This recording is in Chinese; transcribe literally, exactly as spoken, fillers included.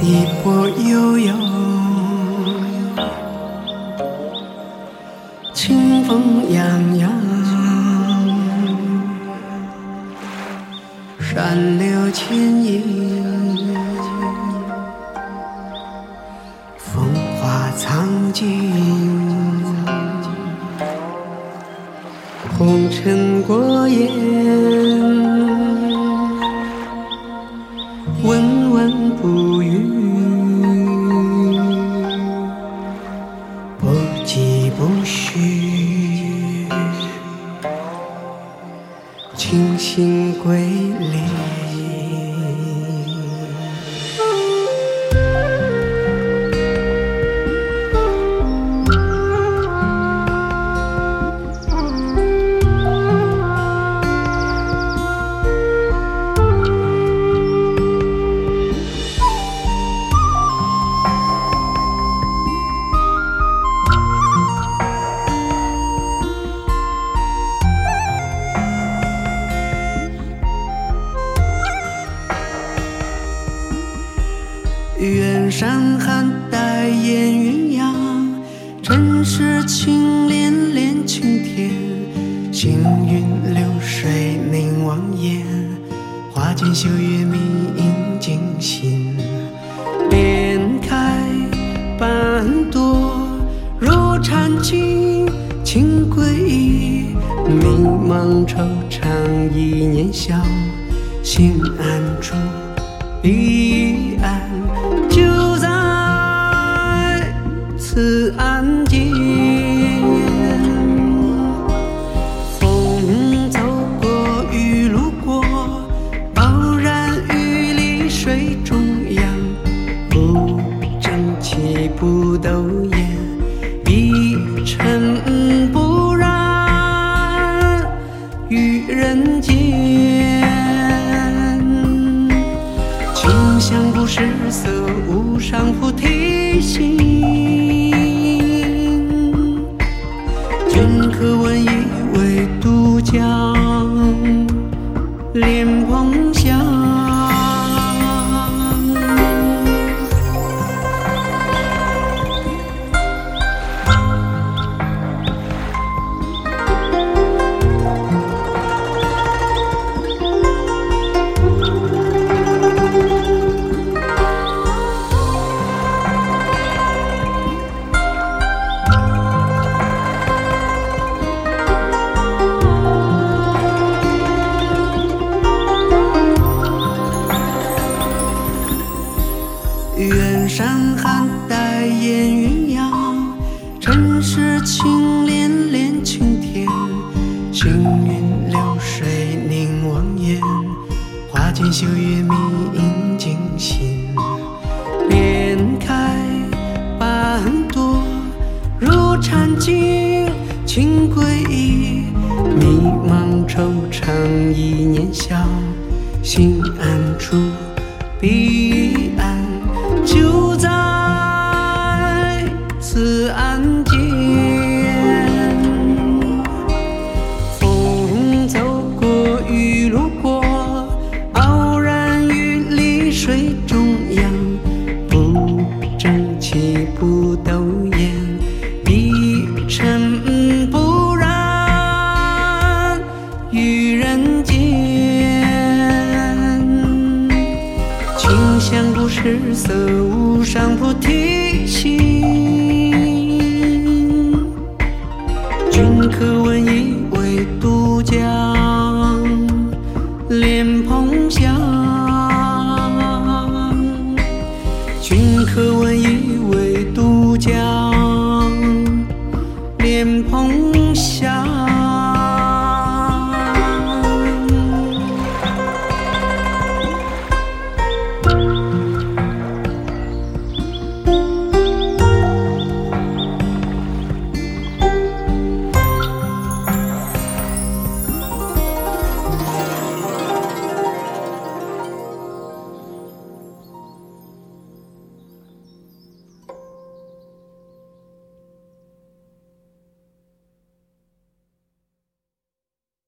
一波悠悠，清风扬扬，山流牵引，风华苍劲，红尘过眼，温文不语，不疾不徐，清醒归离。远山寒带烟云扬，尘世情连连青天，行云流水凝望眼，花间秀月明镜心。莲开半朵如禅境，情归意，迷茫惆怅一年消，心安处彼岸，就在此岸间。风走过，雨路过，傲然于丽水中央，不争气不斗艳，一尘不染于人间。清香不失色，无上菩提心。君可闻一味渡江，莲蓬香。远山寒带烟云扬，尘世情连连青天，行云流水凝望眼，花间秀月明镜心。莲开半朵如禅境，情归意，迷茫惆怅一年消，心安处彼岸，就在此岸间。风走过，雨路过，傲然于丽水中央，不争气不斗艳，一尘不染于人间。清香不失色，无上菩提心。